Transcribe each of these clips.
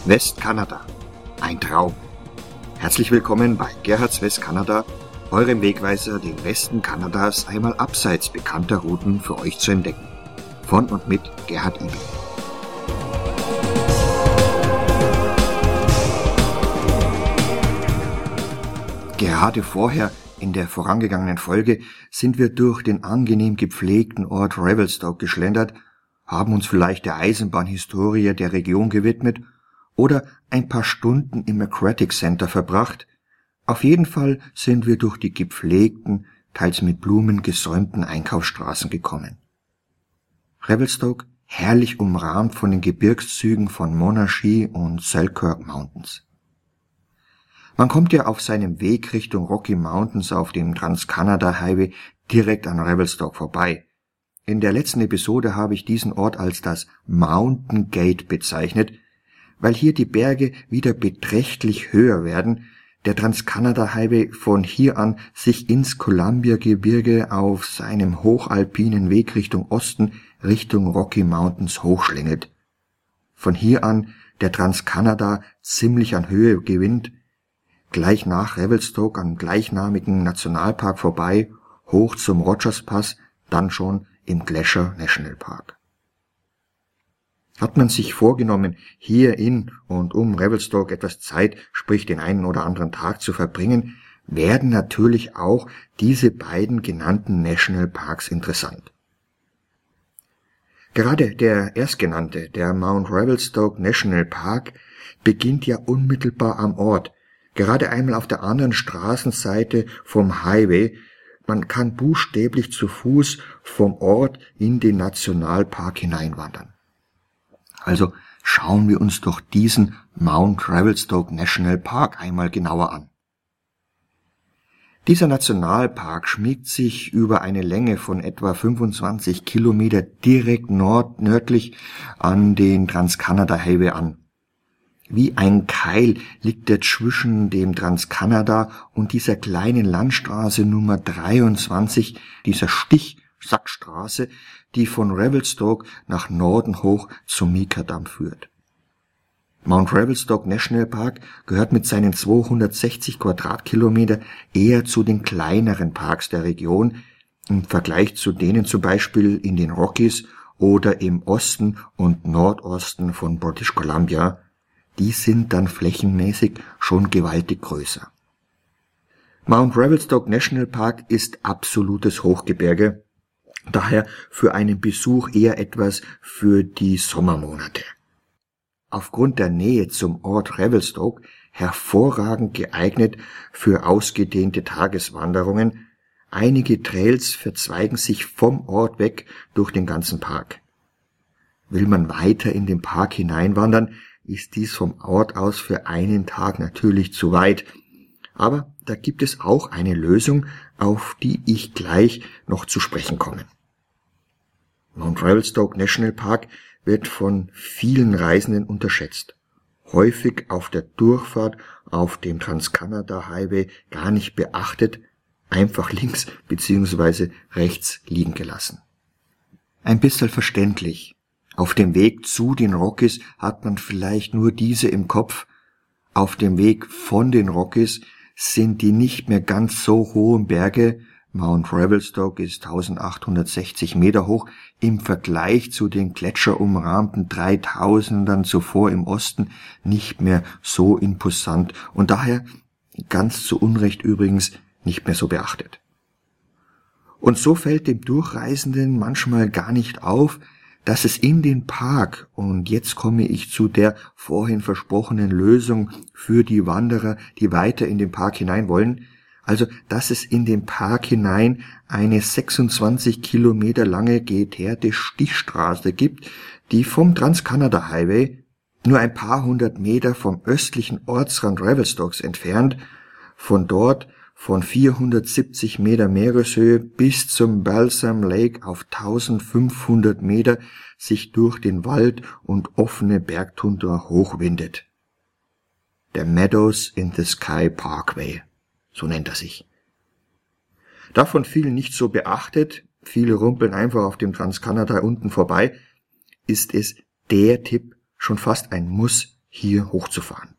Westkanada. Ein Traum. Herzlich willkommen bei Gerhards Westkanada, eurem Wegweiser, den Westen Kanadas einmal abseits bekannter Routen für euch zu entdecken. Von und mit Gerhard Igel. Gerade vorher, in der vorangegangenen Folge, sind wir durch den angenehm gepflegten Ort Revelstoke geschlendert, haben uns vielleicht der Eisenbahnhistorie der Region gewidmet oder ein paar Stunden im Aquatic Center verbracht. Auf jeden Fall sind wir durch die gepflegten, teils mit Blumen gesäumten Einkaufsstraßen gekommen. Revelstoke herrlich umrahmt von den Gebirgszügen von Monashee und Selkirk Mountains. Man kommt ja auf seinem Weg Richtung Rocky Mountains auf dem Trans-Canada Highway direkt an Revelstoke vorbei. In der letzten Episode habe ich diesen Ort als das Mountain Gate bezeichnet, weil hier die Berge wieder beträchtlich höher werden, der Trans-Canada Highway von hier an sich ins Columbia-Gebirge auf seinem hochalpinen Weg Richtung Osten, Richtung Rocky Mountains hochschlängelt. Von hier an der Trans-Canada ziemlich an Höhe gewinnt, gleich nach Revelstoke am gleichnamigen Nationalpark vorbei, hoch zum Rogers Pass, dann schon im Glacier National Park. Hat man sich vorgenommen, hier in und um Revelstoke etwas Zeit, sprich den einen oder anderen Tag zu verbringen, werden natürlich auch diese beiden genannten National Parks interessant. Gerade der erstgenannte, der Mount Revelstoke National Park, beginnt ja unmittelbar am Ort, gerade einmal auf der anderen Straßenseite vom Highway. Man kann buchstäblich zu Fuß vom Ort in den Nationalpark hineinwandern. Also schauen wir uns doch diesen Mount Revelstoke National Park einmal genauer an. Dieser Nationalpark schmiegt sich über eine Länge von etwa 25 Kilometer direkt nördlich an den Trans-Canada Highway an. Wie ein Keil liegt er zwischen dem Trans-Canada und dieser kleinen Landstraße Nummer 23, dieser Stichsackstraße, die von Revelstoke nach Norden hoch zum Meeker-Damm führt. Mount Revelstoke National Park gehört mit seinen 260 Quadratkilometer eher zu den kleineren Parks der Region, im Vergleich zu denen zum Beispiel in den Rockies oder im Osten und Nordosten von British Columbia. Die sind dann flächenmäßig schon gewaltig größer. Mount Revelstoke National Park ist absolutes Hochgebirge, daher für einen Besuch eher etwas für die Sommermonate. Aufgrund der Nähe zum Ort Revelstoke hervorragend geeignet für ausgedehnte Tageswanderungen. Einige Trails verzweigen sich vom Ort weg durch den ganzen Park. Will man weiter in den Park hineinwandern, ist dies vom Ort aus für einen Tag natürlich zu weit. Aber da gibt es auch eine Lösung, auf die ich gleich noch zu sprechen komme. Mount Revelstoke National Park wird von vielen Reisenden unterschätzt. Häufig auf der Durchfahrt auf dem Trans-Canada Highway gar nicht beachtet, einfach links bzw. rechts liegen gelassen. Ein bisschen verständlich. Auf dem Weg zu den Rockies hat man vielleicht nur diese im Kopf. Auf dem Weg von den Rockies sind die nicht mehr ganz so hohen Berge, Mount Revelstoke ist 1860 Meter hoch, im Vergleich zu den gletscherumrahmten 3000ern zuvor im Osten nicht mehr so imposant und daher, ganz zu Unrecht übrigens, nicht mehr so beachtet. Und so fällt dem Durchreisenden manchmal gar nicht auf, dass es in den Park, und jetzt komme ich zu der vorhin versprochenen Lösung für die Wanderer, die weiter in den Park hinein wollen, also dass es in den Park hinein eine 26 Kilometer lange geteerte Stichstraße gibt, die vom Trans-Canada Highway nur ein paar hundert Meter vom östlichen Ortsrand Revelstokes entfernt, von dort von 470 Meter Meereshöhe bis zum Balsam Lake auf 1500 Meter sich durch den Wald und offene Bergtundra hochwindet. Der Meadows in the Sky Parkway, so nennt er sich. Davon viel nicht so beachtet, viele rumpeln einfach auf dem Trans-Canada unten vorbei, ist es der Tipp, schon fast ein Muss, hier hochzufahren.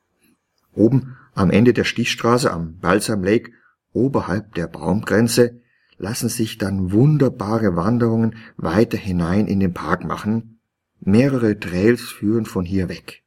Oben am Ende der Stichstraße am Balsam Lake, oberhalb der Baumgrenze, lassen sich dann wunderbare Wanderungen weiter hinein in den Park machen. Mehrere Trails führen von hier weg.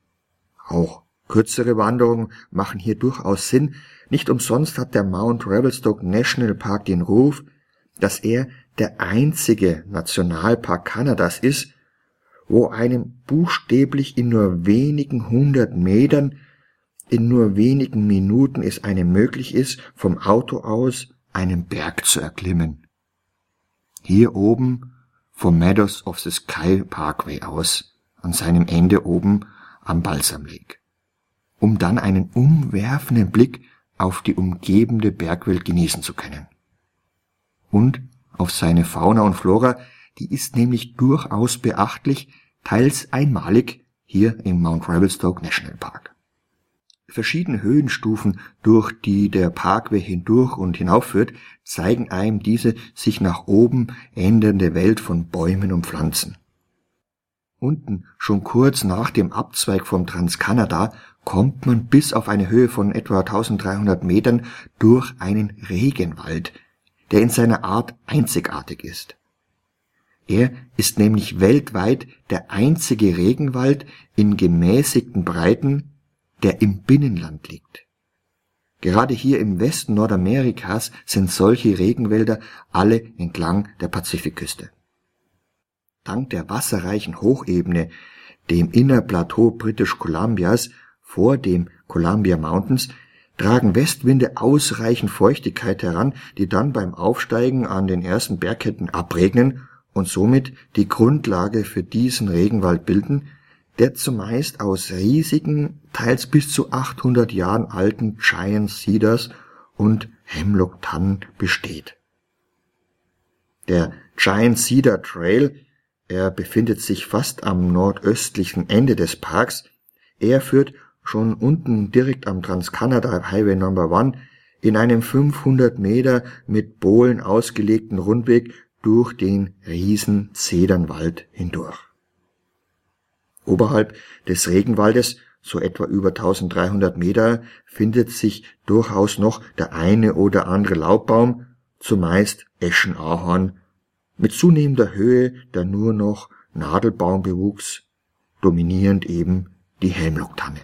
Auch kürzere Wanderungen machen hier durchaus Sinn. Nicht umsonst hat der Mount Revelstoke National Park den Ruf, dass er der einzige Nationalpark Kanadas ist, wo einem buchstäblich in nur wenigen 100 Metern, in nur wenigen Minuten es einem möglich ist, vom Auto aus einen Berg zu erklimmen. Hier oben vom Meadows of the Sky Parkway aus, an seinem Ende oben am Balsam Lake, um dann einen umwerfenden Blick auf die umgebende Bergwelt genießen zu können. Und auf seine Fauna und Flora, die ist nämlich durchaus beachtlich, teils einmalig hier im Mount Revelstoke National Park. Verschiedene Höhenstufen, durch die der Parkway hindurch und hinaufführt, zeigen einem diese sich nach oben ändernde Welt von Bäumen und Pflanzen. Unten, schon kurz nach dem Abzweig vom Transkanada, kommt man bis auf eine Höhe von etwa 1300 Metern durch einen Regenwald, der in seiner Art einzigartig ist. Er ist nämlich weltweit der einzige Regenwald in gemäßigten Breiten, der im Binnenland liegt. Gerade hier im Westen Nordamerikas sind solche Regenwälder alle entlang der Pazifikküste. Dank der wasserreichen Hochebene, dem Innerplateau British Columbias vor dem Columbia Mountains, tragen Westwinde ausreichend Feuchtigkeit heran, die dann beim Aufsteigen an den ersten Bergketten abregnen und somit die Grundlage für diesen Regenwald bilden, der zumeist aus riesigen, teils bis zu 800 Jahren alten Giant Cedars und Hemlock-Tannen besteht. Der Giant Cedar Trail, er befindet sich fast am nordöstlichen Ende des Parks. Er führt schon unten direkt am Trans-Canada Highway No. 1 in einem 500 Meter mit Bohlen ausgelegten Rundweg durch den riesen Zedernwald hindurch. Oberhalb des Regenwaldes, so etwa über 1300 Meter, findet sich durchaus noch der eine oder andere Laubbaum, zumeist Eschenahorn, mit zunehmender Höhe der nur noch Nadelbaumbewuchs, dominierend eben die Hemlock-Tanne.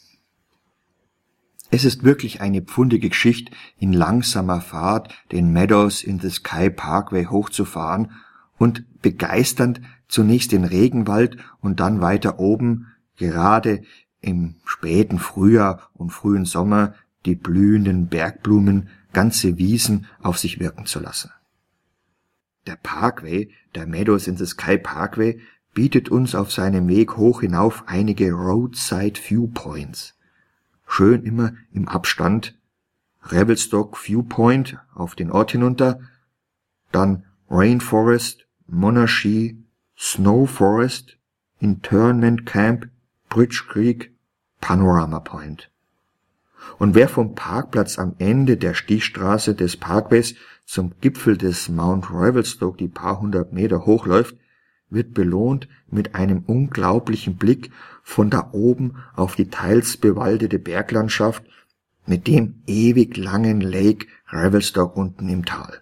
Es ist wirklich eine pfundige Geschichte, in langsamer Fahrt den Meadows in the Sky Parkway hochzufahren und begeisternd zunächst den Regenwald und dann weiter oben, gerade im späten Frühjahr und frühen Sommer, die blühenden Bergblumen, ganze Wiesen auf sich wirken zu lassen. Der Parkway, der Meadows in the Sky Parkway, bietet uns auf seinem Weg hoch hinauf einige Roadside Viewpoints. Schön immer im Abstand. Revelstoke Viewpoint auf den Ort hinunter, dann Rainforest, Monarchy, Snow Forest, Internment Camp, Bridge Creek, Panorama Point. Und wer vom Parkplatz am Ende der Stichstraße des Parkways zum Gipfel des Mount Revelstoke die paar hundert Meter hochläuft, wird belohnt mit einem unglaublichen Blick von da oben auf die teils bewaldete Berglandschaft mit dem ewig langen Lake Revelstoke unten im Tal.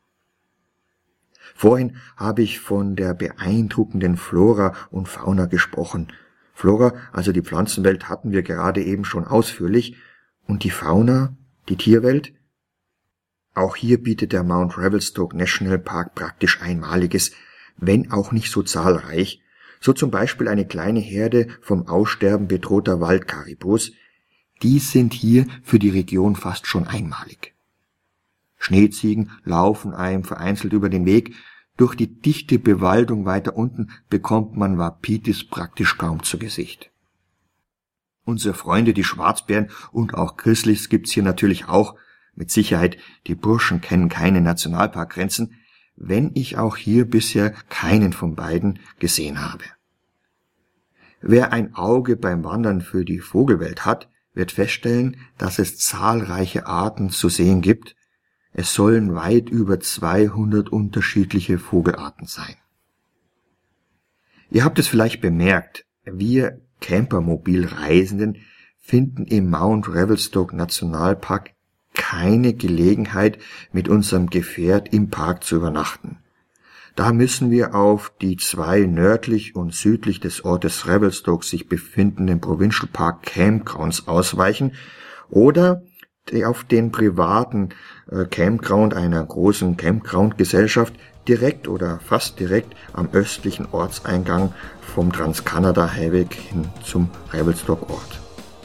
Vorhin habe ich von der beeindruckenden Flora und Fauna gesprochen. Flora, also die Pflanzenwelt, hatten wir gerade eben schon ausführlich. Und die Fauna, die Tierwelt? Auch hier bietet der Mount Revelstoke National Park praktisch Einmaliges, wenn auch nicht so zahlreich, so zum Beispiel eine kleine Herde vom Aussterben bedrohter Waldkaribus. Die sind hier für die Region fast schon einmalig. Schneeziegen laufen einem vereinzelt über den Weg. Durch die dichte Bewaldung weiter unten bekommt man Wapitis praktisch kaum zu Gesicht. Unsere Freunde, die Schwarzbären und auch Grizzlies gibt's hier natürlich auch. Mit Sicherheit, die Burschen kennen keine Nationalparkgrenzen, wenn ich auch hier bisher keinen von beiden gesehen habe. Wer ein Auge beim Wandern für die Vogelwelt hat, wird feststellen, dass es zahlreiche Arten zu sehen gibt. Es sollen weit über 200 unterschiedliche Vogelarten sein. Ihr habt es vielleicht bemerkt, wir Campermobil-Reisenden finden im Mount Revelstoke Nationalpark keine Gelegenheit, mit unserem Gefährt im Park zu übernachten. Da müssen wir auf die 2 nördlich und südlich des Ortes Revelstoke sich befindenden Provincial Park Campgrounds ausweichen oder auf den privaten Campground einer großen Campground-Gesellschaft direkt oder fast direkt am östlichen Ortseingang vom Trans-Canada Highway hin zum Revelstoke-Ort.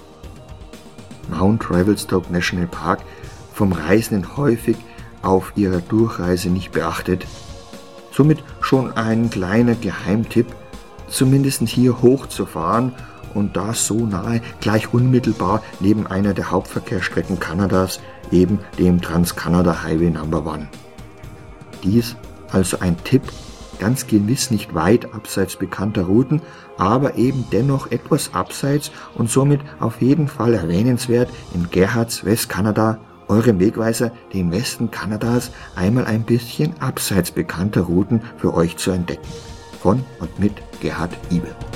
Mount Revelstoke National Park, vom Reisenden häufig auf ihrer Durchreise nicht beachtet. Somit schon ein kleiner Geheimtipp, zumindest hier hochzufahren und das so nahe, gleich unmittelbar neben einer der Hauptverkehrsstrecken Kanadas, eben dem Trans-Canada Highway No. 1. Dies also ein Tipp, ganz gewiss nicht weit abseits bekannter Routen, aber eben dennoch etwas abseits und somit auf jeden Fall erwähnenswert in Gerhards Westkanada, eurem Wegweiser, den Westen Kanadas, einmal ein bisschen abseits bekannter Routen für euch zu entdecken. Von und mit Gerhard Ibel.